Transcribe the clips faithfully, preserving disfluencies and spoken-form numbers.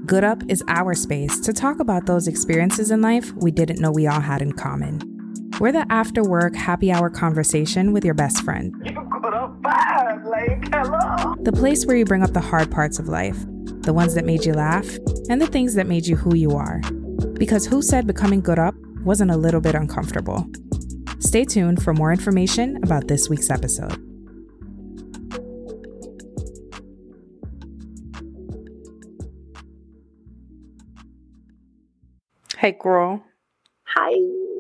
Good Up is our space to talk about those experiences in life we didn't know we all had in common. We're the after-work happy hour conversation with your best friend. You good up bad, like, hello. The place where you bring up the hard parts of life, the ones that made you laugh, and the things that made you who you are. Because who said becoming good up wasn't a little bit uncomfortable? Stay tuned for more information about this week's episode. Hey, girl. Hi.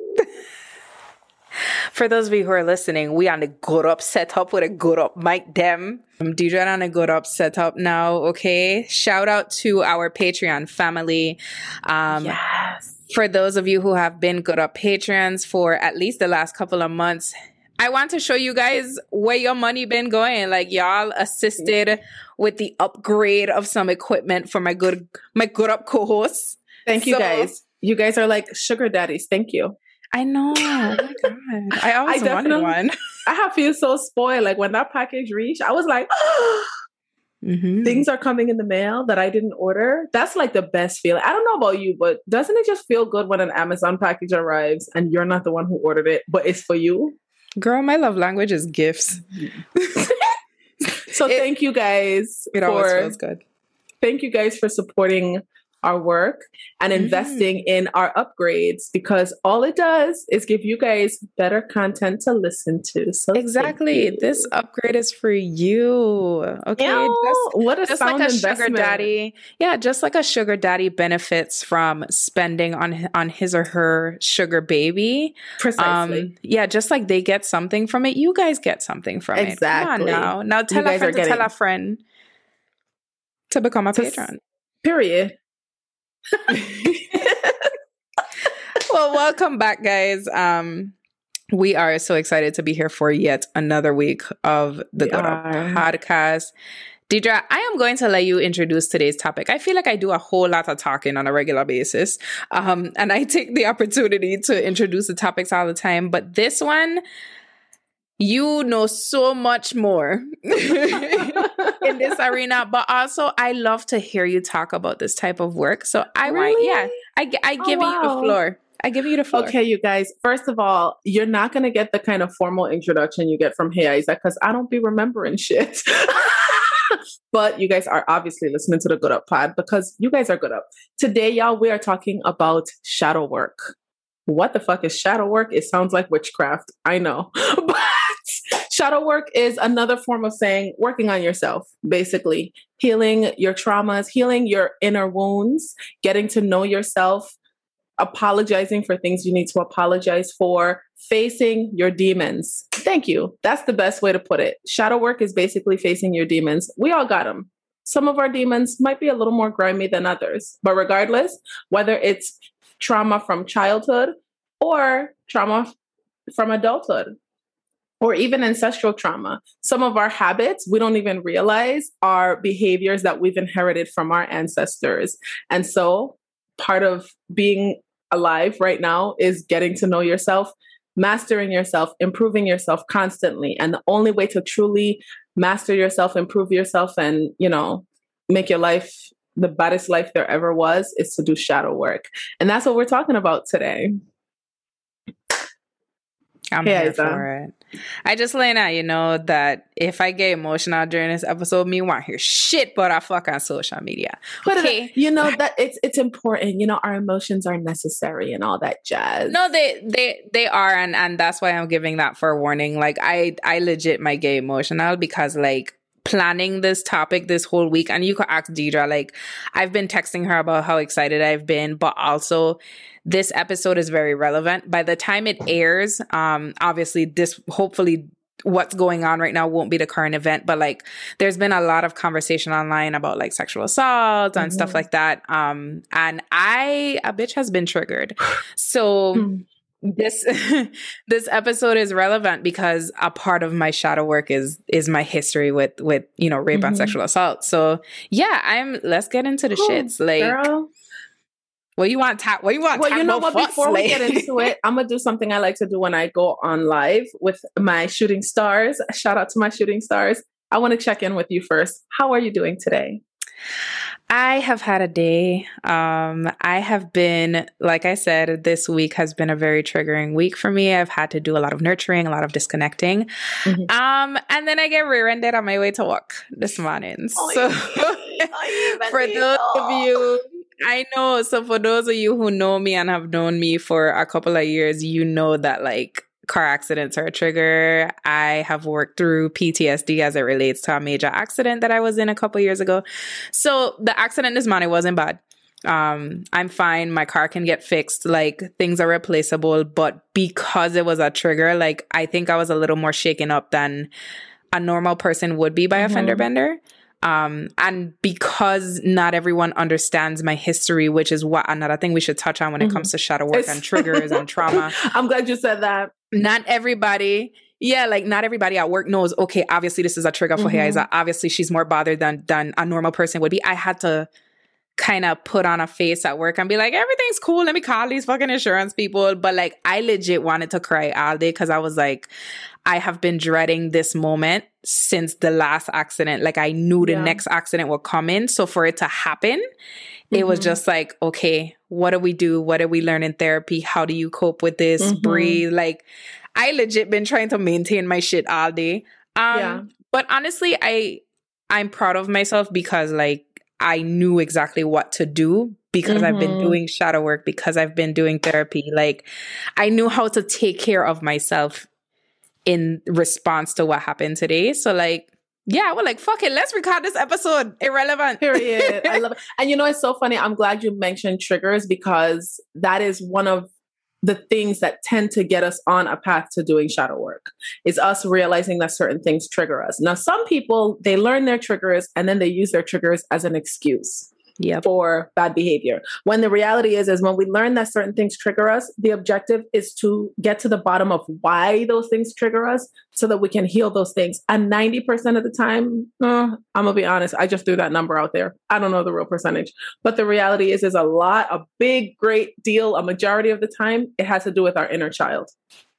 For those of you who are listening, we on the Good Up setup with a Good Up mic dem. I'm Deidre on a Good Up setup now, okay? Shout out to our Patreon family. Um, yes. For those of you who have been Good Up patrons for at least the last couple of months, I want to show you guys where your money been going. Like, y'all assisted with the upgrade of some equipment for my good my Good Up co-hosts. Thank you, So- guys. You guys are like sugar daddies. Thank you. I know. Oh my God. I always I wanted one. I have feel so spoiled. Like when that package reached, I was like, Mm-hmm. things are coming in the mail that I didn't order. That's like the best feeling. I don't know about you, but doesn't it just feel good when an Amazon package arrives and you're not the one who ordered it, but it's for you? Girl, my love language is gifts. So It- thank you guys It always for feels good. thank you guys for supporting our work and investing in our upgrades, because all it does is give you guys better content to listen to. So thank Exactly. you. This upgrade is for you. Okay. Ew, Just, what a just sound like a investment. sugar daddy. Yeah, just like a sugar daddy benefits from spending on on his or her sugar baby. Precisely. Um, yeah, just like they get something from it, you guys get something from it. Exactly. Come on now. Now tell You a guys friend are to tell getting- a friend to become a To s- patron. Period. Well, welcome back, guys. Um, we are so excited to be here for yet another week of the We Good Up are. podcast. Deidre, I am going to let you introduce today's topic. I feel like I do a whole lot of talking on a regular basis, um, and I take the opportunity to introduce the topics all the time. But this one, you know so much more in this arena, but also I love to hear you talk about this type of work. So I want, Really? yeah, I, gi- I Oh, give you the wow. floor. I give you the floor. Okay, you guys. First of all, you're not going to get the kind of formal introduction you get from Hey Isaac, because I don't be remembering shit. But you guys are obviously listening to the Good Up pod because you guys are good up. Today, y'all, we are talking about shadow work. What the fuck is shadow work? It sounds like witchcraft. I know. But shadow work is another form of saying working on yourself, basically. Healing your traumas, healing your inner wounds, getting to know yourself, apologizing for things you need to apologize for, facing your demons. Thank you. That's the best way to put it. Shadow work is basically facing your demons. We all got them. Some of our demons might be a little more grimy than others, but regardless, whether it's trauma from childhood or trauma from adulthood, or even ancestral trauma, some of our habits we don't even realize are behaviors that we've inherited from our ancestors. And so part of being alive right now is getting to know yourself, mastering yourself, improving yourself constantly. And the only way to truly master yourself, improve yourself, and, you know, make your life the baddest life there ever was is to do shadow work. And that's what we're talking about today. I'm Hey, here Isa. for it. I just letting out, you know, that if I get emotional during this episode, me want to hear shit, but I fuck on social media. But Okay. it, you know that it's it's important. You know, our emotions are necessary and all that jazz. No, they they they are, and and that's why I'm giving that forewarning. Like I I legit might get emotional because like planning this topic this whole week, and you could ask Deidre, like I've been texting her about how excited I've been, but also this episode is very relevant. By the time it airs, um, obviously this hopefully what's going on right now won't be the current event, but like there's been a lot of conversation online about like sexual assault and Mhm. stuff like that. Um, and I, a bitch has been triggered. So Hmm. this, this episode is relevant because a part of my shadow work is, is my history with, with, you know, rape and Mhm. sexual assault. So yeah, I'm, let's get into the Cool, shits. Like, girl. what you want? Ta- what you want? Well, talk you know about what? fuss, Before we like? get into it, I'm gonna do something I like to do when I go on live with my shooting stars. Shout out to my shooting stars. I want to check in with you first. How are you doing today? I have had a day. Um, I have been, like I said, this week has been a very triggering week for me. I've had to do a lot of nurturing, a lot of disconnecting. Mm-hmm. Um, and then I get rear-ended on my way to work this morning. Oh, so for those of you, I know, so for those of you who know me and have known me for a couple of years, you know that like car accidents are a trigger. I have worked through P T S D as it relates to a major accident that I was in a couple years ago. So the accident this morning wasn't bad. Um, I'm fine. My car can get fixed. Like things are replaceable. But because it was a trigger, like I think I was a little more shaken up than a normal person would be by mm-hmm. a fender bender. Um, and because not everyone understands my history, which is what another thing we should touch on when mm-hmm. it comes to shadow work it's- and triggers and trauma. I'm glad you said that. Not everybody, yeah, like not everybody at work knows, okay, obviously this is a trigger for mm-hmm. Heiza. Obviously she's more bothered than, than a normal person would be. I had to kind of put on a face at work and be like, everything's cool. Let me call these fucking insurance people. But like, I legit wanted to cry all day because I was like, I have been dreading this moment since the last accident. Like I knew the yeah. next accident would come in. So for it to happen, mm-hmm. it was just like, okay, what do we do? What do we learn in therapy? How do you cope with this? Mm-hmm. Breathe. Like I legit been trying to maintain my shit all day. Um, yeah. But honestly, I, I'm proud of myself because like, I knew exactly what to do because mm-hmm. I've been doing shadow work, because I've been doing therapy. Like I knew how to take care of myself in response to what happened today. So like, yeah, we're like, fuck it, let's record this episode. Irrelevant. Period. I love it. And you know, it's so funny. I'm glad you mentioned triggers because that is one of the things that tend to get us on a path to doing shadow work is us realizing that certain things trigger us. Now, some people, they learn their triggers and then they use their triggers as an excuse. Yep. For bad behavior. When the reality is, is when we learn that certain things trigger us, the objective is to get to the bottom of why those things trigger us so that we can heal those things. And ninety percent of the time, uh, I'm going to be honest, I just threw that number out there. I don't know the real percentage. But the reality is, is a lot, a big, great deal, a majority of the time, it has to do with our inner child.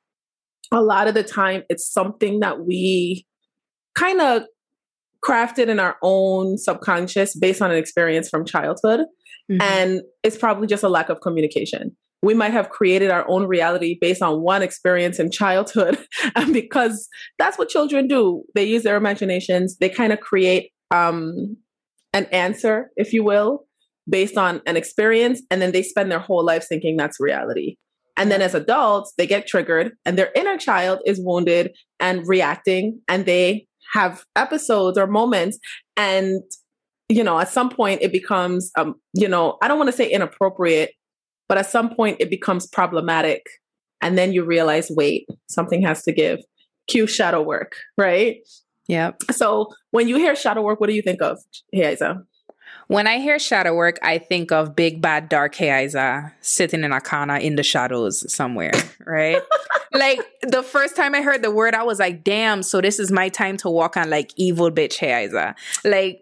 A lot of the time, it's something that we kind of crafted in our own subconscious based on an experience from childhood. Mm-hmm. And it's probably just a lack of communication. We might have created our own reality based on one experience in childhood. And because that's what children do, they use their imaginations. They kind of create um, an answer, if you will, based on an experience. And then they spend their whole life thinking that's reality. And then as adults, they get triggered and their inner child is wounded and reacting, and they have episodes or moments. And, you know, at some point it becomes, um, you know, I don't want to say inappropriate, but at some point it becomes problematic. And then you realize, wait, something has to give. Cue shadow work, right? Yeah. So when you hear shadow work, what do you think of, Heiza? When I hear shadow work, I think of big, bad, dark Heiza sitting in a corner in the shadows somewhere, right? Like, the first time I heard the word, I was like, damn, so this is my time to walk on, like, evil bitch Heiza. Like,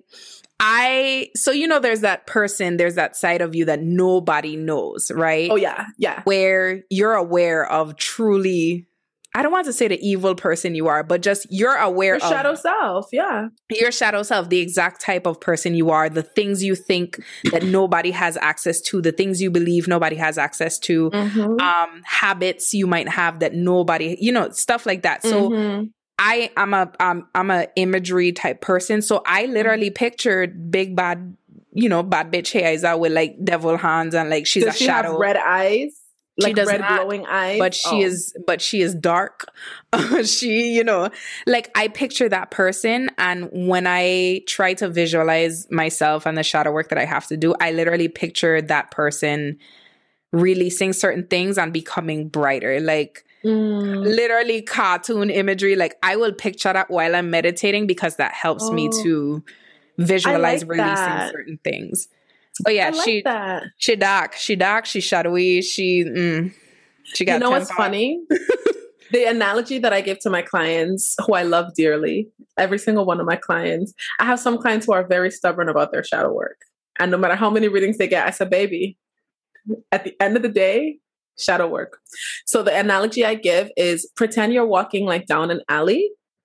I, so, you know, there's that person, there's that side of you that nobody knows, right? Oh, yeah, yeah. Where you're aware of truly, I don't want to say the evil person you are, but just you're aware your of shadow self. Yeah. Your shadow self, the exact type of person you are, the things you think that nobody has access to, the things you believe nobody has access to, mm-hmm. um, habits you might have that nobody, you know, stuff like that. So mm-hmm. I am a, um, I'm a imagery type person. So I literally mm-hmm. pictured big bad, you know, bad bitch Heiza with like devil hands and like she's Does a she shadow. Have red eyes? Like she does red not, glowing eyes, but she oh. is, but she is dark. She, you know, like I picture that person, and when I try to visualize myself and the shadow work that I have to do, I literally picture that person releasing certain things and becoming brighter, like mm. literally cartoon imagery. Like I will picture that while I'm meditating because that helps oh. me to visualize like releasing that. certain things. Oh yeah, like she that. she dark, she dark, she shadowy, she mm, she got. You know temper. What's funny? The analogy that I give to my clients, who I love dearly, every single one of my clients, I have some clients who are very stubborn about their shadow work, and no matter how many readings they get, I said, "Baby, at the end of the day, shadow work." So the analogy I give is: pretend you're walking like down an alley,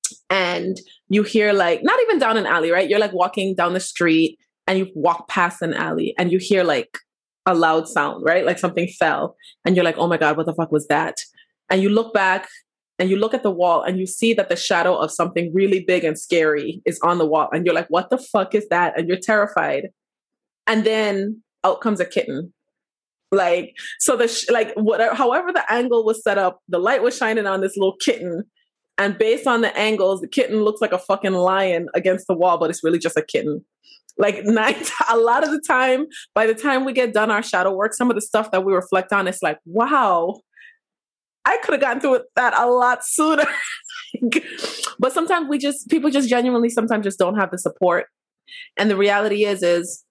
and you hear like, not even down an alley, right? You're like walking down the street and you walk past an alley and you hear like a loud sound, right? Like something fell and you're like, oh my God, what the fuck was that? And you look back and you look at the wall and you see that the shadow of something really big and scary is on the wall. And you're like, what the fuck is that? And you're terrified. And then out comes a kitten. Like, so the, sh- like, whatever, however the angle was set up, the light was shining on this little kitten. And based on the angles, the kitten looks like a fucking lion against the wall, but it's really just a kitten. Like night, a lot of the time, by the time we get done our shadow work, some of the stuff that we reflect on, it's like, wow, I could have gotten through that a lot sooner. But sometimes we just, people just genuinely sometimes just don't have the support. And the reality is, is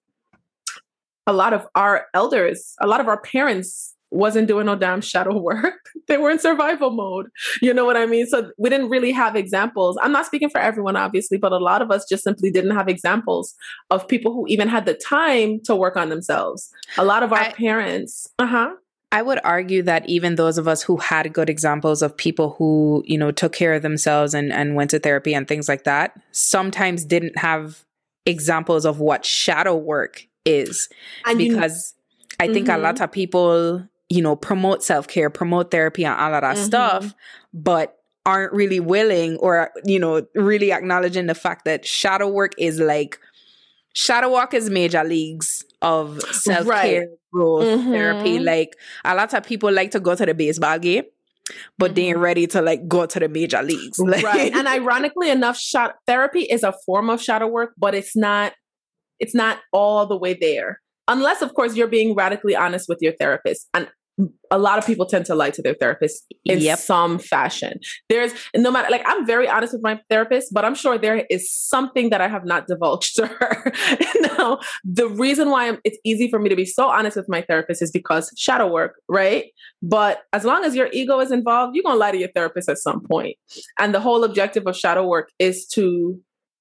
a lot of our elders, a lot of our parents wasn't doing no damn shadow work. They were in survival mode. You know what I mean? So we didn't really have examples. I'm not speaking for everyone, obviously, but a lot of us just simply didn't have examples of people who even had the time to work on themselves. A lot of our I, parents, uh-huh. I would argue that even those of us who had good examples of people who, you know, took care of themselves and, and went to therapy and things like that, sometimes didn't have examples of what shadow work is. And because you, I think mm-hmm. a lot of people, you know, promote self-care, promote therapy and all of that mm-hmm. stuff, but aren't really willing or, you know, really acknowledging the fact that shadow work is like, shadow work is major leagues of self-care, right. growth, mm-hmm. therapy. Like a lot of people like to go to the baseball game, but mm-hmm. they ain't ready to like go to the major leagues. Like, right. And ironically enough, shot therapy is a form of shadow work, but it's not, it's not all the way there. Unless, of course, you're being radically honest with your therapist. And a lot of people tend to lie to their therapist in yep. some fashion. There's no matter, like, I'm very honest with my therapist, but I'm sure there is something that I have not divulged to her. Now, the reason why I'm, it's easy for me to be so honest with my therapist is because shadow work, right? But as long as your ego is involved, you're going to lie to your therapist at some point. And the whole objective of shadow work is to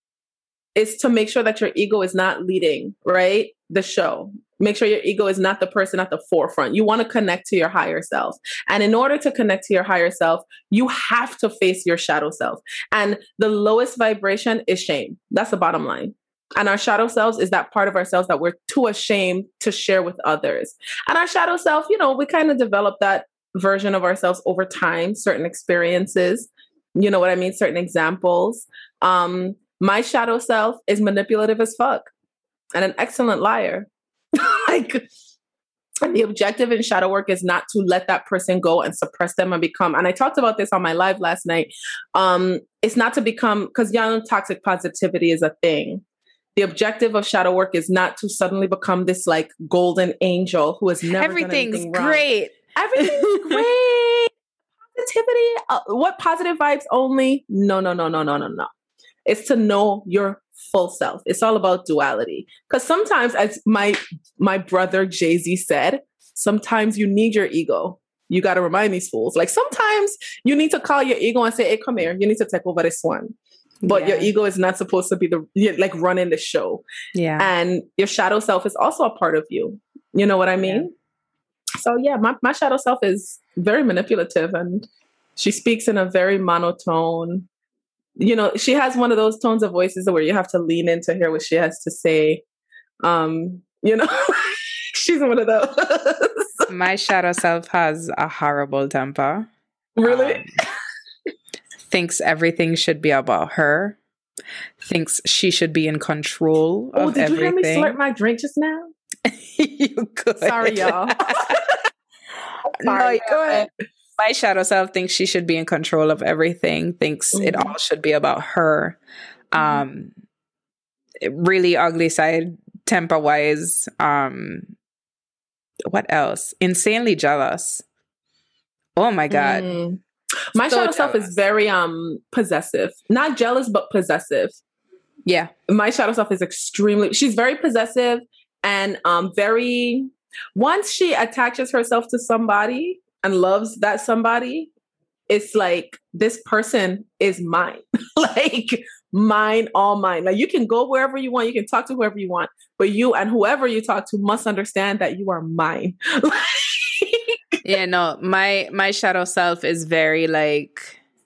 is to make sure that your ego is not leading, right? The show. Make sure your ego is not the person at the forefront. You want to connect to your higher self. And in order to connect to your higher self, you have to face your shadow self. And the lowest vibration is shame. That's the bottom line. And our shadow selves is that part of ourselves that we're too ashamed to share with others. And our shadow self, you know, we kind of develop that version of ourselves over time, certain experiences, you know what I mean? Certain examples. Um, My shadow self is manipulative as fuck and an excellent liar. Like, and the objective in shadow work is not to let that person go and suppress them and become, and I talked about this on my live last night. Um, it's not to become, because young toxic positivity is a thing. The objective of shadow work is not to suddenly become this like golden angel who has never Everything's done anything wrong. Great. Everything's great. Positivity. Uh, what positive vibes only? No, no, no, no, no, no, no. It's to know your full self. It's all about duality. Because sometimes, as my my brother Jay-Z said, sometimes you need your ego. You got to remind these fools. Like sometimes you need to call your ego and say, hey, come here. You need to take over this one. But yeah. Your ego is not supposed to be the like running the show. Yeah. And your shadow self is also a part of you. You know what I mean? Yeah. So yeah, my, my shadow self is very manipulative and she speaks in a very monotone. You know, she has one of those tones of voices where you have to lean in to hear what she has to say. Um, you know, she's one of those. My shadow self has a horrible temper. Really? Um, thinks everything should be about her. Thinks she should be in control oh, of did everything. You hear me slurp my drink just now? You could. Sorry, y'all. Sorry, no, go ahead. My shadow self thinks she should be in control of everything, thinks mm-hmm. it all should be about her. Um, really ugly side, temper-wise. Um, what else? Insanely jealous. Oh my God. Mm. My So shadow self jealous. is very um possessive. Not jealous, but possessive. Yeah. My shadow self is extremely, she's very possessive and um very, once she attaches herself to somebody and loves that somebody, it's like, this person is mine. Like, mine, all mine. Like, you can go wherever you want. You can talk to whoever you want. But you and whoever you talk to must understand that you are mine. Yeah, no, my my shadow self is very like,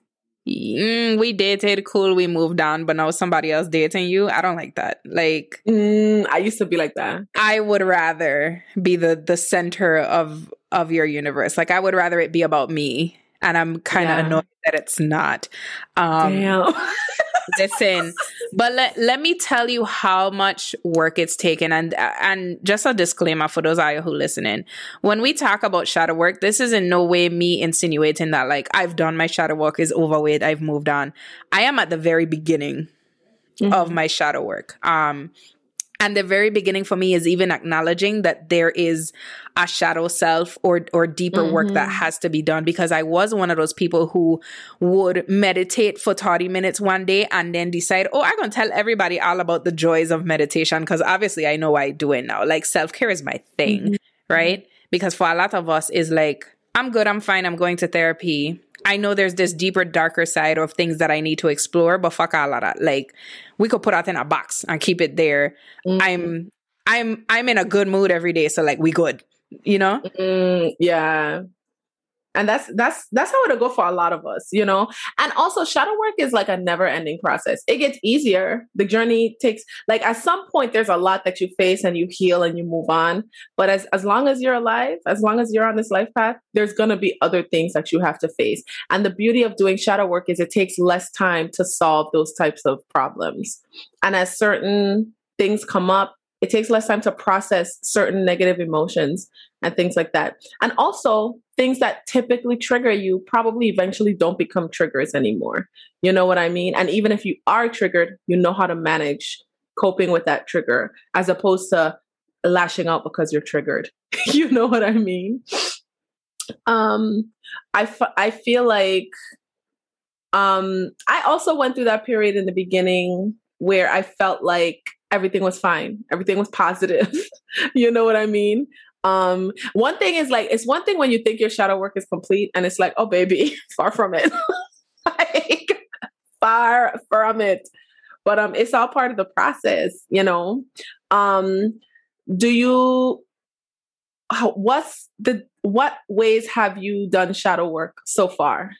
mm, we dated, cool, we moved on, but now somebody else dating you. I don't like that. Like, mm, I used to be like that. I would rather be the the center of of your universe. Like, I would rather it be about me, and I'm kind of Yeah. annoyed that it's not. Um, Damn. Listen, but let, let me tell you how much work it's taken. And, and just a disclaimer for those of you who listening. When we talk about shadow work, this is in no way me insinuating that like I've done my shadow work, is overweight, I've moved on. I am at the very beginning mm-hmm. of my shadow work. Um, And the very beginning for me is even acknowledging that there is a shadow self or or deeper mm-hmm. work that has to be done, because I was one of those people who would meditate for thirty minutes one day and then decide, oh, I'm going to tell everybody all about the joys of meditation, because obviously I know I do it now. Like, self-care is my thing, mm-hmm. right? Because for a lot of us is like, I'm good, I'm fine, I'm going to therapy. I know there's this deeper, darker side of things that I need to explore, but fuck all of that. Like, we could put that in a box and keep it there. Mm-hmm. I'm, I'm, I'm in a good mood every day. So like, we good, you know? Mm, yeah. And that's, that's, that's how it'll go for a lot of us, you know? And also shadow work is like a never ending process. It gets easier. The journey takes, like, at some point there's a lot that you face and you heal and you move on. But as, as long as you're alive, as long as you're on this life path, there's going to be other things that you have to face. And the beauty of doing shadow work is it takes less time to solve those types of problems. And as certain things come up, it takes less time to process certain negative emotions and things like that. And also, things that typically trigger you probably eventually don't become triggers anymore. You know what I mean? And even if you are triggered, you know how to manage coping with that trigger, as opposed to lashing out because you're triggered. You know what I mean? Um, I, f- I feel like um, I also went through that period in the beginning where I felt like everything was fine. Everything was positive. You know what I mean? Um, one thing is like, it's one thing when you think your shadow work is complete and it's like, oh baby, far from it. Like, far from it. But um, it's all part of the process, you know? Um, do you, how, what's the, what ways have you done shadow work so far?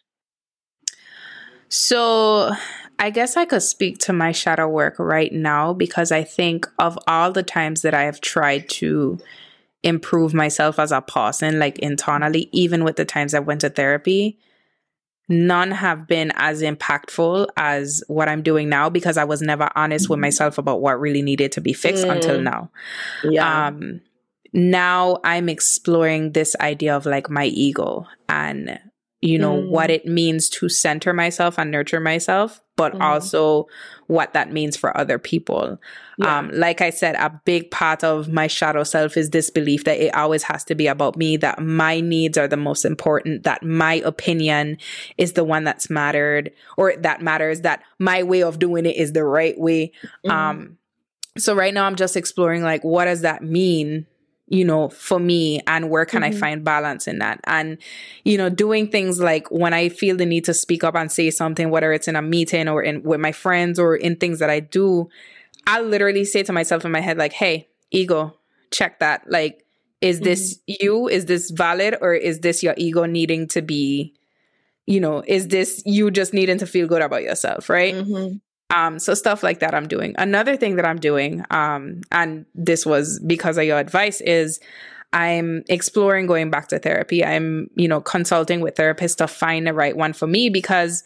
So I guess I could speak to my shadow work right now, because I think of all the times that I have tried to improve myself as a person, like internally, even with the times I went to therapy, none have been as impactful as what I'm doing now, because I was never honest mm-hmm. with myself about what really needed to be fixed mm. until now. Yeah. Um, now I'm exploring this idea of like my ego and, you know, mm. what it means to center myself and nurture myself, but mm. also what that means for other people. Yeah. Um, like I said, a big part of my shadow self is this belief that it always has to be about me, that my needs are the most important, that my opinion is the one that's mattered, or that matters, that my way of doing it is the right way. Mm. Um, so right now I'm just exploring, like, what does that mean, you know, for me, and where can mm-hmm. I find balance in that? And, you know, doing things like when I feel the need to speak up and say something, whether it's in a meeting or in with my friends or in things that I do, I literally say to myself in my head, like, hey, ego, check that. Like, is this mm-hmm. you? Is this valid? Or is this your ego needing to be, you know, is this you just needing to feel good about yourself? Right. Mm-hmm. Um, so stuff like that I'm doing. Another thing that I'm doing, um, and this was because of your advice, is I'm exploring going back to therapy. I'm, you know, consulting with therapists to find the right one for me, because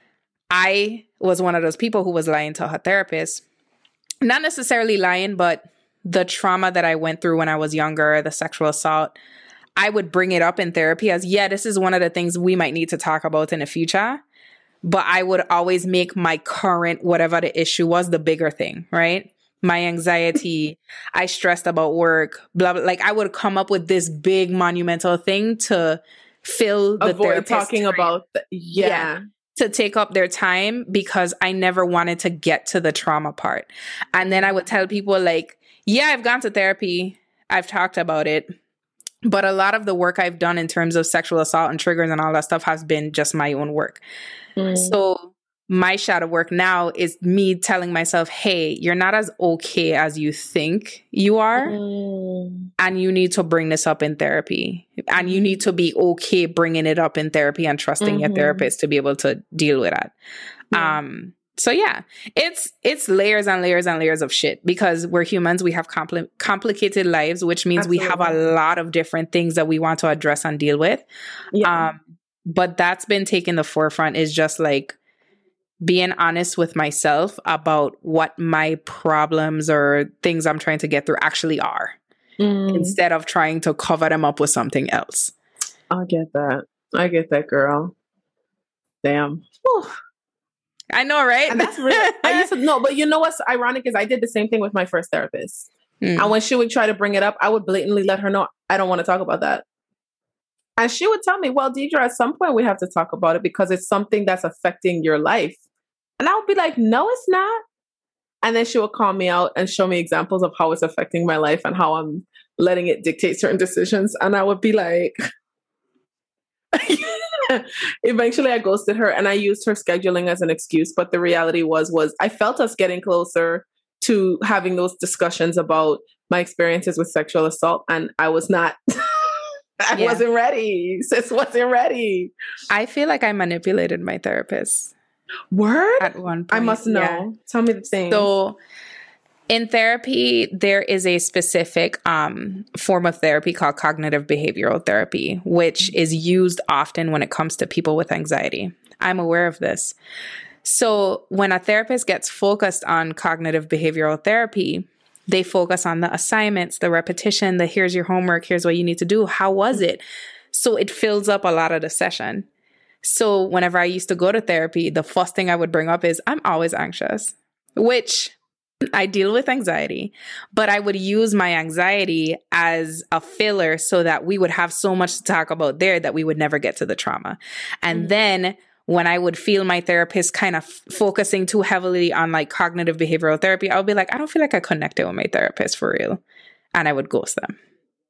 I was one of those people who was lying to her therapist. Not necessarily lying, but the trauma that I went through when I was younger, the sexual assault, I would bring it up in therapy as, yeah, this is one of the things we might need to talk about in the future. But I would always make my current, whatever the issue was, the bigger thing, right? My anxiety, I stressed about work, blah, blah. Like, I would come up with this big monumental thing to fill the avoid talking time. about, the, yeah. yeah, to take up their time, because I never wanted to get to the trauma part. And then I would tell people like, yeah, I've gone to therapy. I've talked about it. But a lot of the work I've done in terms of sexual assault and triggers and all that stuff has been just my own work. Mm. So my shadow work now is me telling myself, hey, you're not as okay as you think you are. Mm. and you need to bring this up in therapy, and you need to be okay bringing it up in therapy and trusting mm-hmm. your therapist to be able to deal with that. Yeah. Um, so yeah, it's, it's layers and layers and layers of shit, because we're humans. We have compli- complicated lives, which means Absolutely. we have a lot of different things that we want to address and deal with. Yeah. Um, but that's been taking the forefront, is just like being honest with myself about what my problems or things I'm trying to get through actually are. Mm. Instead of trying to cover them up with something else. I get that. I get that, girl. Damn. Whew. I know, right? And that's really, I used to no, but you know what's ironic is I did the same thing with my first therapist. Mm. And when she would try to bring it up, I would blatantly let her know, I don't want to talk about that. And she would tell me, well, Deidre, at some point we have to talk about it because it's something that's affecting your life. And I would be like, no, it's not. And then she would call me out and show me examples of how it's affecting my life and how I'm letting it dictate certain decisions. And I would be like, eventually I ghosted her and I used her scheduling as an excuse. But the reality was, was I felt us getting closer to having those discussions about my experiences with sexual assault. And I was not, I yeah. wasn't ready. Sis wasn't ready. I feel like I manipulated my therapist. Word? At one point. I must know. Yeah. Tell me the thing. So in therapy, there is a specific um, form of therapy called cognitive behavioral therapy, which is used often when it comes to people with anxiety. I'm aware of this. So when a therapist gets focused on cognitive behavioral therapy, they focus on the assignments, the repetition, the here's your homework, here's what you need to do. How was it? So it fills up a lot of the session. So whenever I used to go to therapy, the first thing I would bring up is I'm always anxious, which I deal with anxiety, but I would use my anxiety as a filler so that we would have so much to talk about there that we would never get to the trauma. And mm-hmm. then when I would feel my therapist kind of f- focusing too heavily on like cognitive behavioral therapy, I would be like, I don't feel like I connected with my therapist for real. And I would ghost them.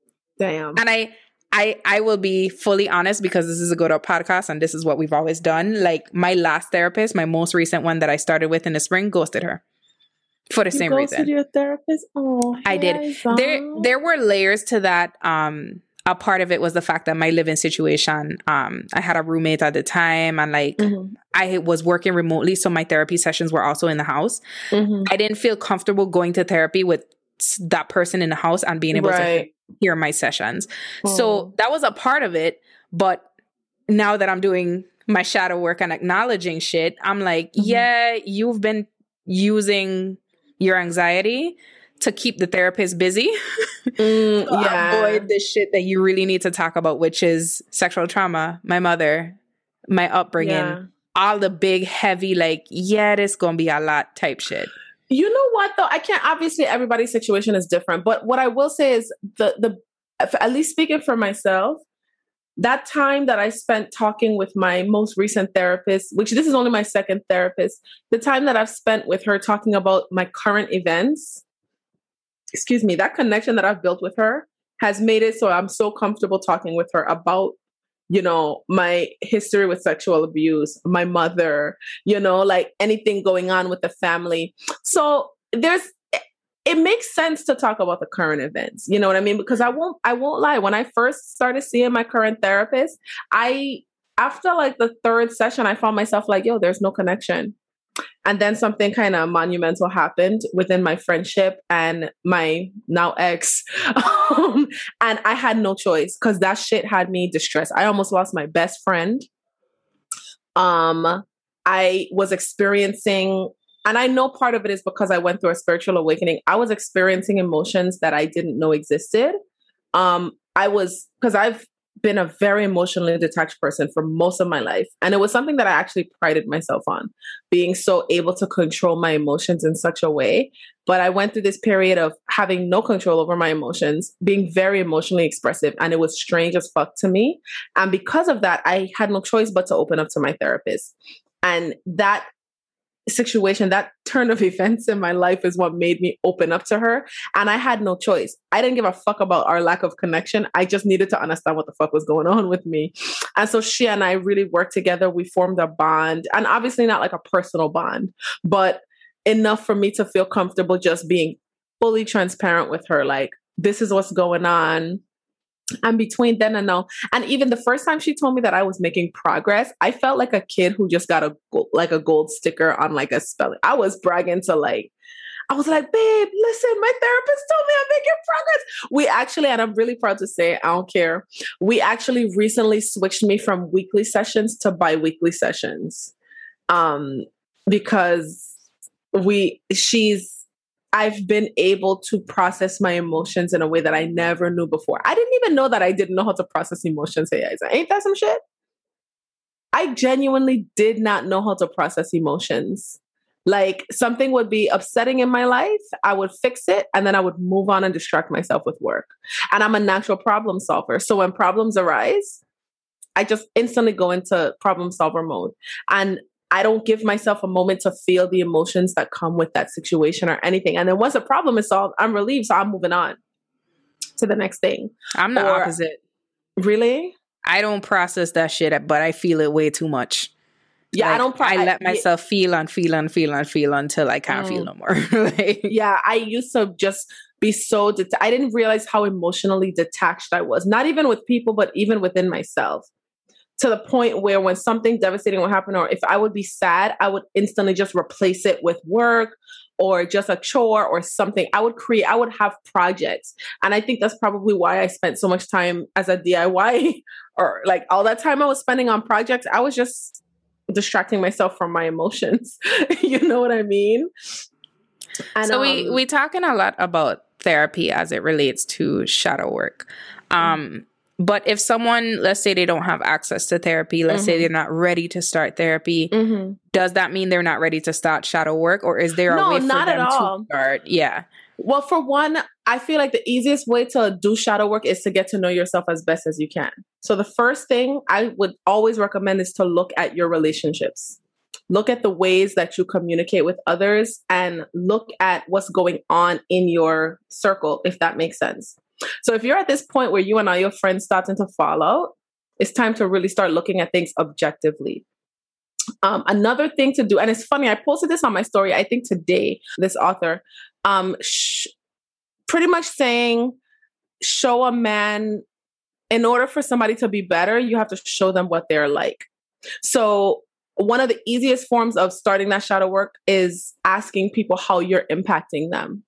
Damn. And I, I, I will be fully honest because this is a Good Up podcast and this is what we've always done. Like my last therapist, my most recent one that I started with in the spring, ghosted her for the you same reason. Ghosted your therapist? Oh, I did. There, there were layers to that. Um, a part of it was the fact that my living situation, um, I had a roommate at the time and like mm-hmm. I was working remotely. So my therapy sessions were also in the house. Mm-hmm. I didn't feel comfortable going to therapy with that person in the house and being able right. to hear my sessions. Oh. So that was a part of it. But now that I'm doing my shadow work and acknowledging shit, I'm like, mm-hmm. yeah, you've been using your anxiety to keep the therapist busy. mm, so yeah. Avoid the shit that you really need to talk about, which is sexual trauma, my mother, my upbringing, yeah. all the big, heavy, like, yeah, this gonna be a lot type shit. You know what, though? I can't, obviously everybody's situation is different, but what I will say is the, the, at least speaking for myself, that time that I spent talking with my most recent therapist, which this is only my second therapist, the time that I've spent with her talking about my current events, excuse me, that connection that I've built with her has made it so I'm so comfortable talking with her about, you know, my history with sexual abuse, my mother, you know, like anything going on with the family. So there's, it makes sense to talk about the current events. You know what I mean? Because I won't, I won't lie. When I first started seeing my current therapist, I, after like the third session, I found myself like, yo, there's no connection. And then something kind of monumental happened within my friendship and my now ex. Um, and I had no choice because that shit had me distressed. I almost lost my best friend. Um, I was experiencing, and I know part of it is because I went through a spiritual awakening. I was experiencing emotions that I didn't know existed. Um, I was, because I've been a very emotionally detached person for most of my life. And it was something that I actually prided myself on, being so able to control my emotions in such a way. But I went through this period of having no control over my emotions, being very emotionally expressive. And it was strange as fuck to me. And because of that, I had no choice but to open up to my therapist. And that situation, that turn of events in my life is what made me open up to her. And I had no choice. I didn't give a fuck about our lack of connection. I just needed to understand what the fuck was going on with me. And so she and I really worked together. We formed a bond, and obviously not like a personal bond, but enough for me to feel comfortable just being fully transparent with her. Like, this is what's going on. And between then and now, and even the first time she told me that I was making progress, I felt like a kid who just got a like a gold sticker on like a spelling. I was bragging to like, I was like, babe, listen, my therapist told me I'm making progress. We actually, and I'm really proud to say, I don't care. We actually recently switched me from weekly sessions to bi-weekly sessions. Um, because we, she's, I've been able to process my emotions in a way that I never knew before. I didn't even know that I didn't know how to process emotions. Hey, Isa, ain't that some shit? I genuinely did not know how to process emotions. Like something would be upsetting in my life, I would fix it, and then I would move on and distract myself with work. And I'm a natural problem solver. So when problems arise, I just instantly go into problem solver mode. And I don't give myself a moment to feel the emotions that come with that situation or anything. And then once a problem is solved, I'm relieved. So I'm moving on to the next thing. I'm the or, opposite. Really? I don't process that shit, but I feel it way too much. Yeah, like, I don't. Pro- I let I, myself yeah. feel and feel and feel and feel until I can't mm. feel no more. like, yeah, I used to just be so. Det- I didn't realize how emotionally detached I was. Not even with people, but even within myself. To the point where when something devastating would happen, or if I would be sad, I would instantly just replace it with work or just a chore or something. I would create. I would have projects, and I think that's probably why I spent so much time as a D I Y, or like all that time I was spending on projects. I was just distracting myself from my emotions. You know what I mean? And, so we um, we talking a lot about therapy as it relates to shadow work. Um, mm-hmm. But if someone, let's say they don't have access to therapy, let's mm-hmm. say they're not ready to start therapy, mm-hmm. does that mean they're not ready to start shadow work, or is there a no, way for not them at all. to start? Yeah. Well, for one, I feel like the easiest way to do shadow work is to get to know yourself as best as you can. So the first thing I would always recommend is to look at your relationships. Look at the ways that you communicate with others and look at what's going on in your circle, if that makes sense. So if you're at this point where you and all your friends starting to fall out, it's time to really start looking at things objectively. Um, another thing to do, and it's funny, I posted this on my story, I think today, this author, um, sh- pretty much saying, show a man, in order for somebody to be better, you have to show them what they're like. So one of the easiest forms of starting that shadow work is asking people how you're impacting them.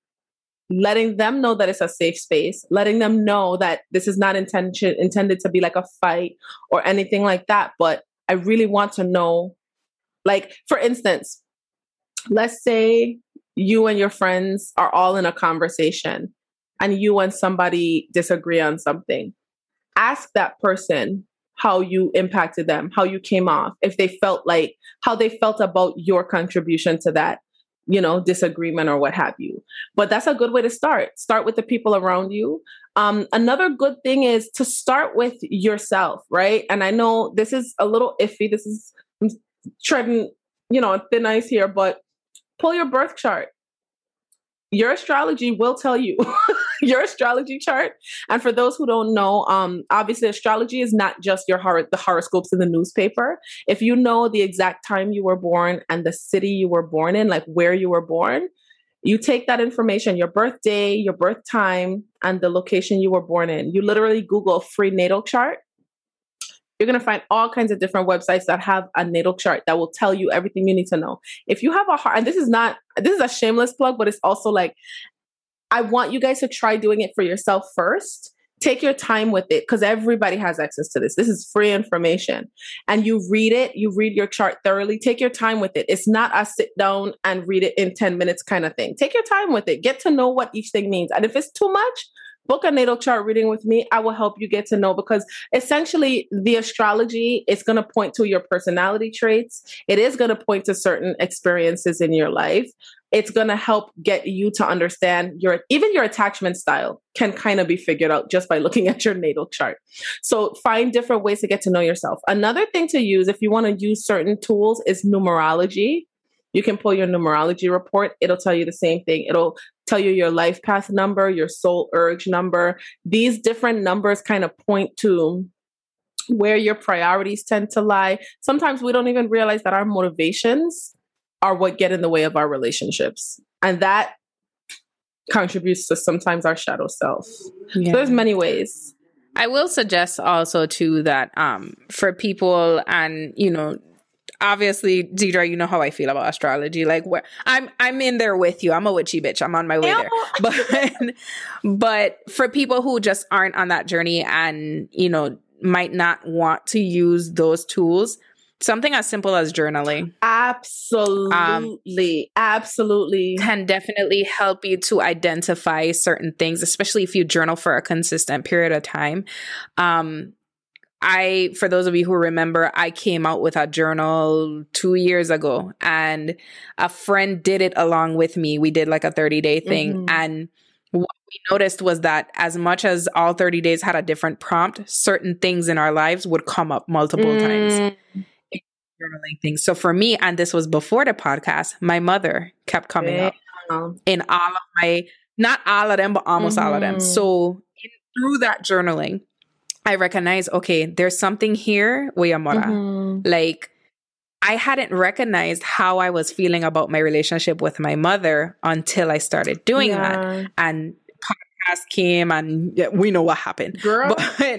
Letting them know that it's a safe space, letting them know that this is not intention intended to be like a fight or anything like that. But I really want to know, like, for instance, let's say you and your friends are all in a conversation and you and somebody disagree on something. Ask that person how you impacted them, how you came off, if they felt like, how they felt about your contribution to that, you know, disagreement or what have you. But that's a good way to start. Start with the people around you. Um, another good thing is to start with yourself, right? And I know this is a little iffy. This is I'm treading, you know, thin ice here, but pull your birth chart. Your astrology will tell you your astrology chart. And for those who don't know, um, obviously astrology is not just your hor- the horoscopes in the newspaper. If you know the exact time you were born and the city you were born in, like where you were born, you take that information, your birthday, your birth time, and the location you were born in. You literally Google free natal chart. You're going to find all kinds of different websites that have a natal chart that will tell you everything you need to know. If you have a heart, and this is not, this is a shameless plug, but it's also like, I want you guys to try doing it for yourself first. Take your time with it because everybody has access to this. This is free information. And you read it, you read your chart thoroughly. Take your time with it. It's not a sit down and read it in ten minutes kind of thing. Take your time with it. Get to know what each thing means. And if it's too much, book a natal chart reading with me. I will help you get to know, because essentially the astrology is going to point to your personality traits. It is going to point to certain experiences in your life. It's going to help get you to understand your, even your attachment style can kind of be figured out just by looking at your natal chart. So find different ways to get to know yourself. Another thing to use if you want to use certain tools is numerology. You can pull your numerology report. It'll tell you the same thing. It'll tell you your life path number, your soul urge number. These different numbers kind of point to where your priorities tend to lie. Sometimes we don't even realize that our motivations are what get in the way of our relationships. And that contributes to sometimes our shadow self. Yeah. So there's many ways. I will suggest also too that um for people, and you know, obviously, Deidre, you know how I feel about astrology. Like, where I'm, I'm in there with you. I'm a witchy bitch. I'm on my way there. But, but for people who just aren't on that journey and you know might not want to use those tools, something as simple as journaling, absolutely, um, absolutely, can definitely help you to identify certain things, especially if you journal for a consistent period of time. Um, I, for those of you who remember, I came out with a journal two years ago, and a friend did it along with me. We did like a thirty day thing. Mm-hmm. And what we noticed was that as much as all thirty days had a different prompt, certain things in our lives would come up multiple mm. times. Journaling things. So for me, and this was before the podcast, my mother kept coming yeah. up in all of my, not all of them, but almost mm-hmm. all of them. So in, through that journaling, I recognized, okay, there's something here, Wayamora. Mm-hmm. Like, I hadn't recognized how I was feeling about my relationship with my mother until I started doing yeah. that. And podcast came, and we know what happened. Girl. But,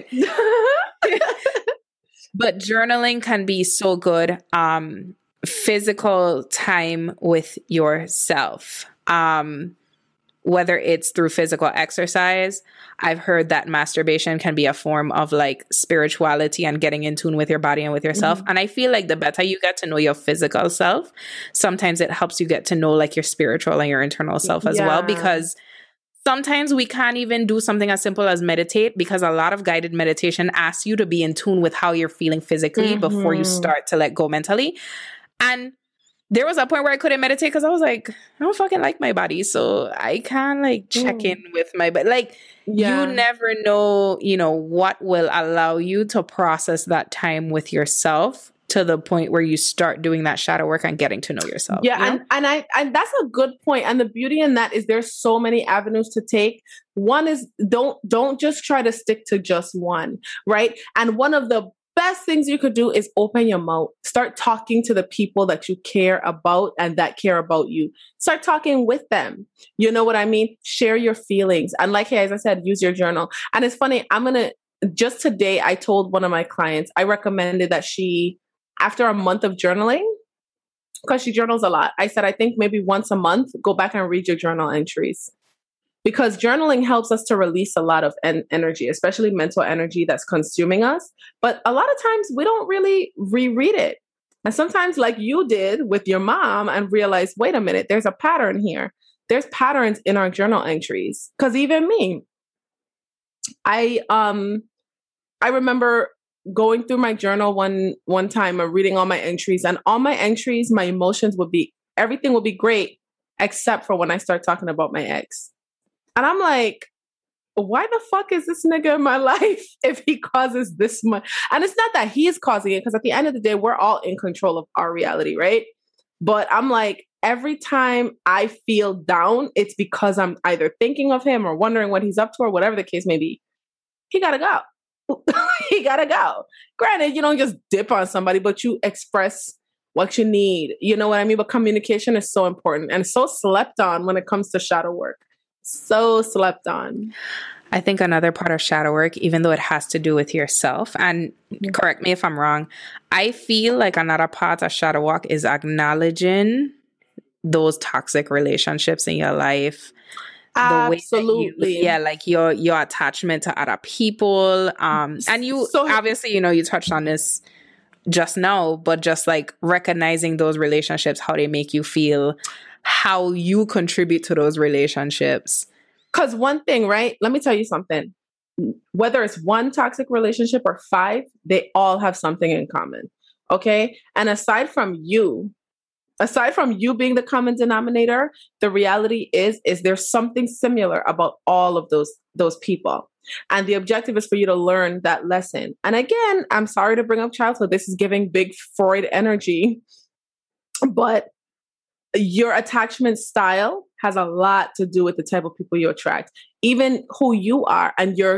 but journaling can be so good. Um, physical time with yourself. Um, whether it's through physical exercise. I've heard that masturbation can be a form of like spirituality and getting in tune with your body and with yourself. Mm-hmm. And I feel like the better you get to know your physical self, sometimes it helps you get to know like your spiritual and your internal self as yeah. well, because sometimes we can't even do something as simple as meditate, because a lot of guided meditation asks you to be in tune with how you're feeling physically mm-hmm. before you start to let go mentally. And there was a point where I couldn't meditate because I was like, I don't fucking like my body. So I can't like check mm. in with my body. Like yeah. you never know, you know, what will allow you to process that time with yourself to the point where you start doing that shadow work and getting to know yourself. Yeah. You and, know? and I, and that's a good point. And the beauty in that is there's so many avenues to take. One is don't, don't just try to stick to just one. Right. And one of the best things you could do is open your mouth. Start talking to the people that you care about and that care about you. Start talking with them. You know what I mean? Share your feelings. And like, hey, as I said, use your journal. And it's funny, I'm going to, just today, I told one of my clients, I recommended that she, after a month of journaling, because she journals a lot, I said, I think maybe once a month, go back and read your journal entries. Because journaling helps us to release a lot of en- energy, especially mental energy that's consuming us. But a lot of times we don't really reread it. And sometimes like you did with your mom and realize, wait a minute, there's a pattern here. There's patterns in our journal entries. Because even me, I um I remember going through my journal one one time and reading all my entries. And all my entries, my emotions would be, everything would be great, except for when I start talking about my ex. And I'm like, why the fuck is this nigga in my life if he causes this much? And it's not that he's causing it, because at the end of the day, we're all in control of our reality, right? But I'm like, every time I feel down, it's because I'm either thinking of him or wondering what he's up to or whatever the case may be. He gotta go. He gotta go. Granted, you don't just dip on somebody, but you express what you need. You know what I mean? But communication is so important and so slept on when it comes to shadow work. So slept on. I think another part of shadow work, even though it has to do with yourself, and mm-hmm. correct me if I'm wrong, I feel like another part of shadow work is acknowledging those toxic relationships in your life. Absolutely. The way you, yeah, like your your attachment to other people. Um, and you so, obviously, you know, you touched on this just now, but just like recognizing those relationships, how they make you feel, how you contribute to those relationships. Because one thing, right? Let me tell you something. Whether it's one toxic relationship or five, they all have something in common. Okay. And aside from you, aside from you being the common denominator, the reality is, is there's something similar about all of those, those people. And the objective is for you to learn that lesson. And again, I'm sorry to bring up childhood. This is giving big Freud energy, but your attachment style has a lot to do with the type of people you attract, even who you are and your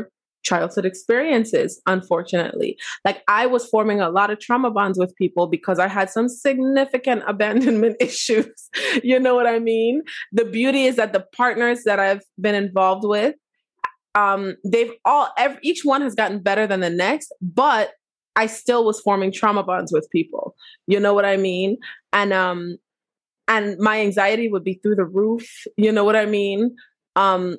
childhood experiences, unfortunately. Like I was forming a lot of trauma bonds with people because I had some significant abandonment issues. You know what I mean? The beauty is that the partners that I've been involved with, um, they've all, every, each one has gotten better than the next, but I still was forming trauma bonds with people. You know what I mean? And, um, and my anxiety would be through the roof. You know what I mean? Um,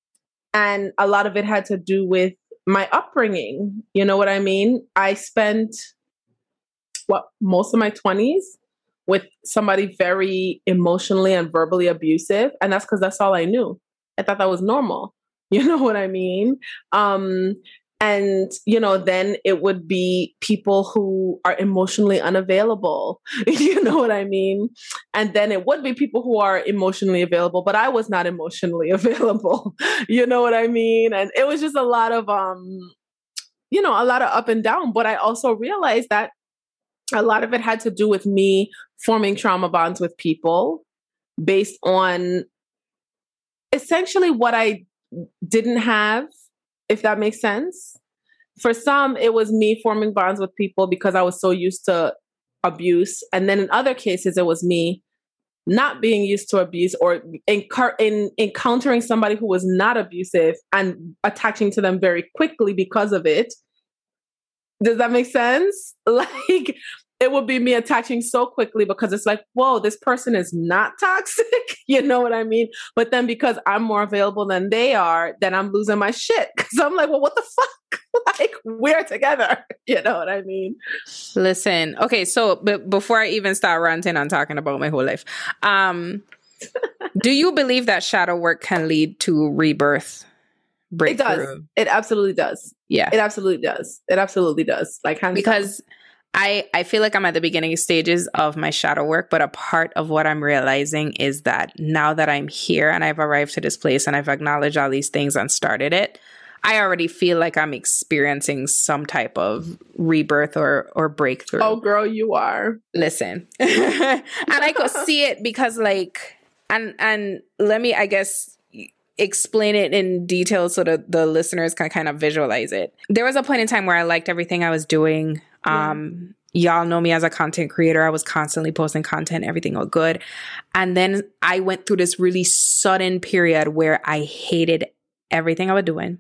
And a lot of it had to do with my upbringing. You know what I mean? I spent what most of my twenties with somebody very emotionally and verbally abusive. And that's because that's all I knew. I thought that was normal. You know what I mean? Um, and, you know, then it would be people who are emotionally unavailable. You know what I mean? And then it would be people who are emotionally available, but I was not emotionally available. You know what I mean? And it was just a lot of, um, you know, a lot of up and down. But I also realized that a lot of it had to do with me forming trauma bonds with people based on essentially what I didn't have, if that makes sense. For some, it was me forming bonds with people because I was so used to abuse. And then in other cases, it was me not being used to abuse or in, in encountering somebody who was not abusive and attaching to them very quickly because of it. Does that make sense? Like, it would be me attaching so quickly because it's like, whoa, this person is not toxic. You know what I mean? But then because I'm more available than they are, then I'm losing my shit. Because I'm like, well, what the fuck? Like, we're together. You know what I mean? Listen, okay, so b- before I even start ranting and talking about my whole life, um, do you believe that shadow work can lead to rebirth? Breakthrough? It does. It absolutely does. Yeah. It absolutely does. It absolutely does. Like, hands because down. I, I feel like I'm at the beginning stages of my shadow work, but a part of what I'm realizing is that now that I'm here and I've arrived to this place and I've acknowledged all these things and started it, I already feel like I'm experiencing some type of rebirth or, or breakthrough. Oh, girl, you are. Listen. And I could see it because like, and, and let me, I guess, explain it in detail so that the listeners can kind of visualize it. There was a point in time where I liked everything I was doing. Um, yeah. Y'all know me as a content creator. I was constantly posting content, everything was good. And then I went through this really sudden period where I hated everything I was doing.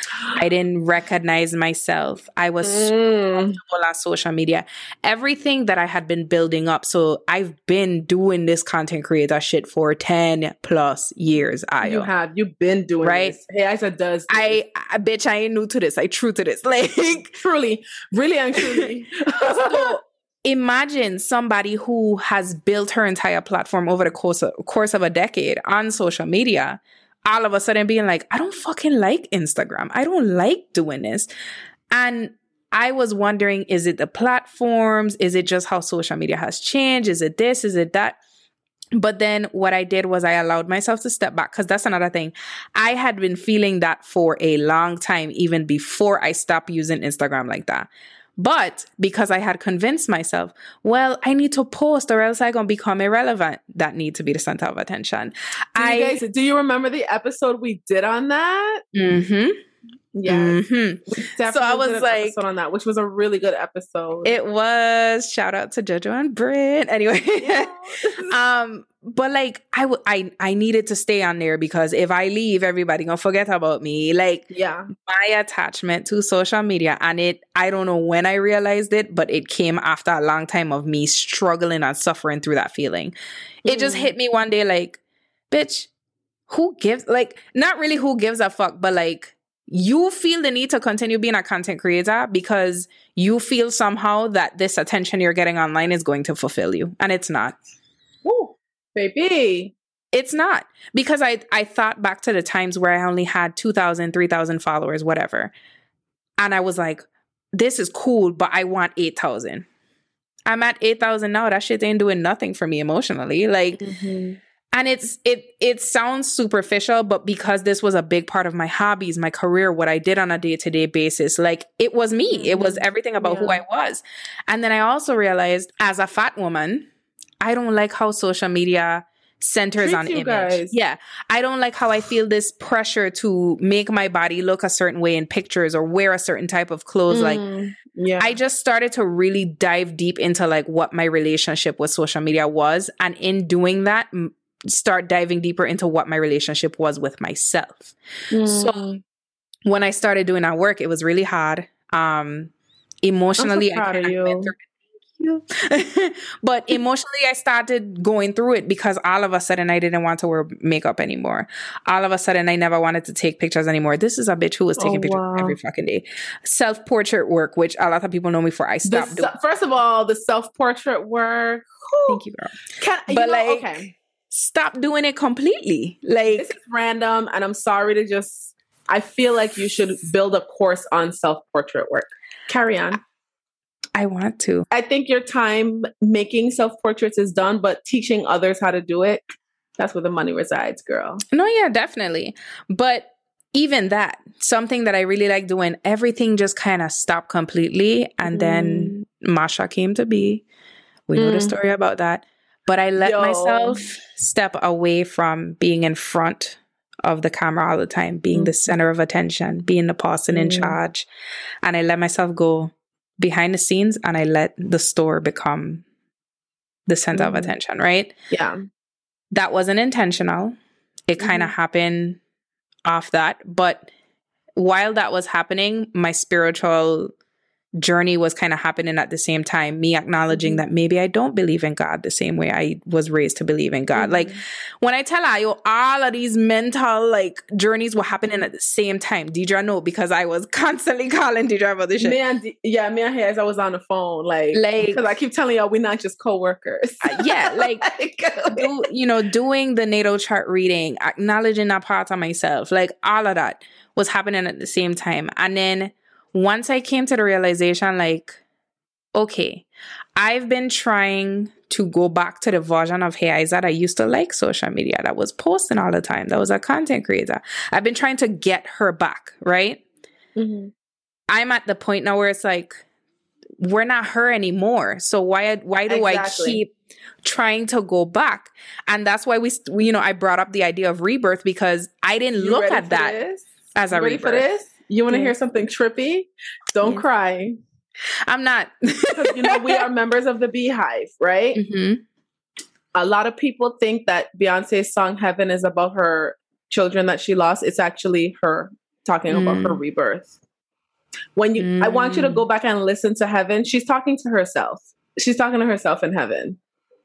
I didn't recognize myself. I was mm. so comfortable on social media. Everything that I had been building up. So I've been doing this content creator shit for ten plus years. Ayo. You have. You've been doing right? This. Hey, Isa does. This. I, I, bitch, I ain't new to this. I true to this. Like, truly. Really and truly. So imagine somebody who has built her entire platform over the course of, course of a decade on social media, all of a sudden being like, I don't fucking like Instagram. I don't like doing this. And I was wondering, is it the platforms? Is it just how social media has changed? Is it this? Is it that? But then what I did was I allowed myself to step back because that's another thing. I had been feeling that for a long time, even before I stopped using Instagram like that. But because I had convinced myself, well, I need to post or else I'm going to become irrelevant. That need to be the center of attention. Do I, you guys, do you remember the episode we did on that? Mm-hmm. Yes. Mm-hmm. So I was did an like, episode on that, which was a really good episode. It was. Shout out to JoJo and Britt. Anyway, yeah. um, but like I, w- I, I needed to stay on there because if I leave, everybody gonna forget about me. Like, yeah, my attachment to social media, and it, I don't know when I realized it, but it came after a long time of me struggling and suffering through that feeling. Mm. It just hit me one day, like, bitch, who gives? Like, not really who gives a fuck, but like. You feel the need to continue being a content creator because you feel somehow that this attention you're getting online is going to fulfill you. And it's not. Ooh, baby. It's not. Because I, I thought back to the times where I only had two thousand, three thousand followers, whatever. And I was like, this is cool, but I want eight thousand. I'm at eight thousand now. That shit ain't doing nothing for me emotionally. Like, mm-hmm. And it's it it sounds superficial, but because this was a big part of my hobbies, my career, what I did on a day-to-day basis, like it was me. Mm-hmm. It was everything about yeah. who I was. And then I also realized as a fat woman, I don't like how social media centers Treats on you image. guys. Yeah. I don't like how I feel this pressure to make my body look a certain way in pictures or wear a certain type of clothes. Mm, like yeah. I just started to really dive deep into like what my relationship with social media was. And in doing that, m- start diving deeper into what my relationship was with myself. Mm. So when I started doing that work, it was really hard. Um, emotionally, I'm so proud I of kind of went you. through it. But emotionally, I started going through it because all of a sudden I didn't want to wear makeup anymore. All of a sudden, I never wanted to take pictures anymore. This is a bitch who was taking Oh, pictures wow. every fucking day. Self-portrait work, which a lot of people know me for. I The stopped se- doing. first of all, the self-portrait work. whew, Thank you, girl. Can, you But know, like, okay, stop doing it completely. this Like, is random, and I'm sorry to just. I feel like you should build a course on self-portrait work. Carry on. I want to. I think your time making self-portraits is done, but teaching others how to do it, that's where the money resides, girl. No, yeah, definitely. But even that, something that I really like doing, everything just kind of stopped completely. And Mm. then Masha came to be. We know the Mm. story about that. But I let Yo. myself step away from being in front of the camera all the time, being the Mm. center of attention, being the person in Mm. charge. And I let myself go behind the scenes and I let the store become the center of Mhm. attention, right? Yeah. That wasn't intentional. It kind of Mhm. happened off that. But while that was happening, my spiritual journey was kind of happening at the same time. Me acknowledging Mhm. that maybe I don't believe in God the same way I was raised to believe in God. Mhm. Like when I tell Ayo, all of these mental like journeys were happening at the same time. Deidre know because I was constantly calling Deidre about this shit. Me and D- yeah, me and Hayes, I was on the phone, like, Like- because I keep telling y'all we're not just co-workers. Uh, yeah, like do, you know, doing the natal chart reading, acknowledging that part of myself, like all of that was happening at the same time. And then once I came to the realization, like, okay, I've been trying to go back to the version of Hey Isa that I used to like social media, that was posting all the time, that was a content creator. I've been trying to get her back, right? Mhm. I'm at the point now where it's like, we're not her anymore. So why why do Exactly. I keep trying to go back? And that's why we, we, you know, I brought up the idea of rebirth because I didn't You look ready at for that this? as You a ready rebirth. for this? You want to Yes. hear something trippy? Don't Yes. cry. I'm not. Because, you know, we are members of the Beehive, right? Mhm. A lot of people think that Beyonce's song Heaven is about her children that she lost. It's actually her talking about her Mm. rebirth. When you, I want you to Mm. go back and listen to Heaven. She's talking to herself. She's talking to herself in heaven.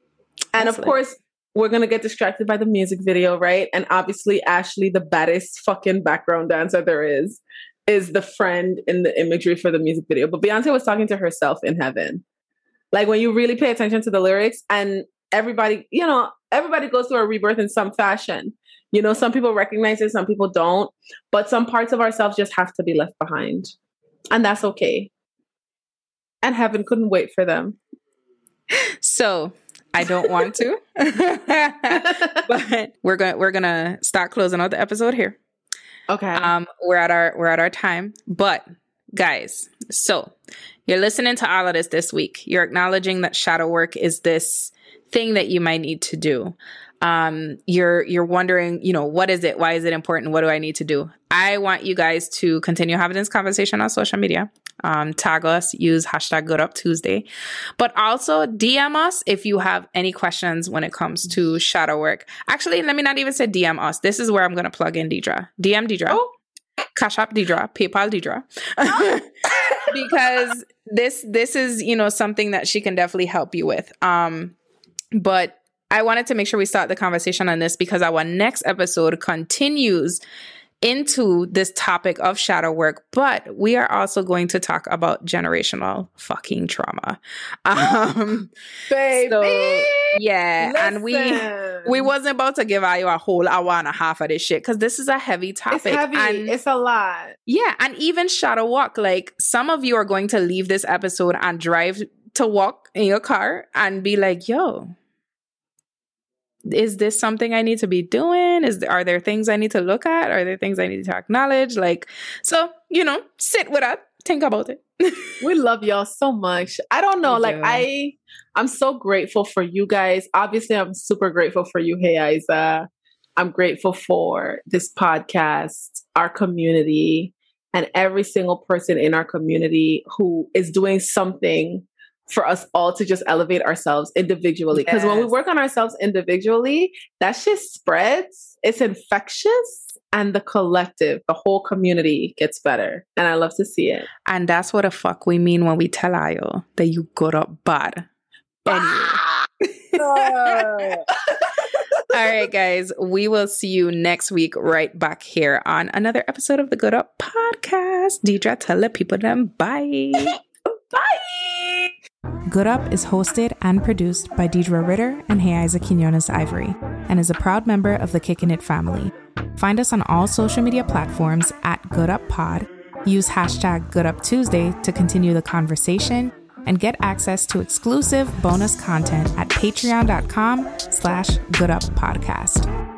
And That's of lit. course, we're going to get distracted by the music video, right? And obviously, Ashley, the baddest fucking background dancer there is, is the friend in the imagery for the music video. But Beyonce was talking to herself in heaven. Like when you really pay attention to the lyrics, and everybody, you know, everybody goes through a rebirth in some fashion. You know, some people recognize it, some people don't. But some parts of ourselves just have to be left behind. And that's okay. And heaven couldn't wait for them. So I don't want to, but we're going we're gonna start closing out the episode here. Okay. Um, we're at our we're at our time, but guys, so you're listening to all of this this week. You're acknowledging that shadow work is this thing that you might need to do. Um, you're you're wondering, you know, what is it? Why is it important? What do I need to do? I want you guys to continue having this conversation on social media. Um, tag us, use hashtag Good Up Tuesday, but also D M us if you have any questions when it comes to shadow work. Actually, let me not even say D M us. This is where I'm going to plug in Deidre. D M Deidre. Oh. Cash App Deidre, PayPal Deidre. Because this this is, you know, something that she can definitely help you with. Um, but I wanted to make sure we start the conversation on this because our next episode continues into this topic of shadow work, but we are also going to talk about generational fucking trauma. Um, Baby. so, yeah, Listen. and we we wasn't about to give you a whole hour and a half of this shit because this is a heavy topic. It's heavy. And It's a lot. yeah, and even shadow walk. Like some of you are going to leave this episode and drive to walk in your car and be like, "Yo, is this something I need to be doing? Is are there things I need to look at? Are there things I need to acknowledge?" Like, so, you know, sit with us, think about it. We love y'all so much. I don't know. We like do. I, I'm so grateful for you guys. Obviously, I'm super grateful for you. Hey, Isa. I'm grateful for this podcast, our community, and every single person in our community who is doing something for us all to just elevate ourselves individually. Because yes. when we work on ourselves individually, that shit spreads. It's infectious. And the collective, the whole community gets better. And I love to see it. And that's what the fuck we mean when we tell you that you good up bad. Anyway. All right, guys. We will see you next week right back here on another episode of the Good Up Podcast. Deidre, tell the people them bye. Bye. Good Up is hosted and produced by Deidre Ritter and Hey Isa Quinones Ivory and is a proud member of the Kickin' It family. Find us on all social media platforms at Good Up Pod. Use hashtag Good Up Tuesday to continue the conversation and get access to exclusive bonus content at patreon.com slash Good Up Podcast.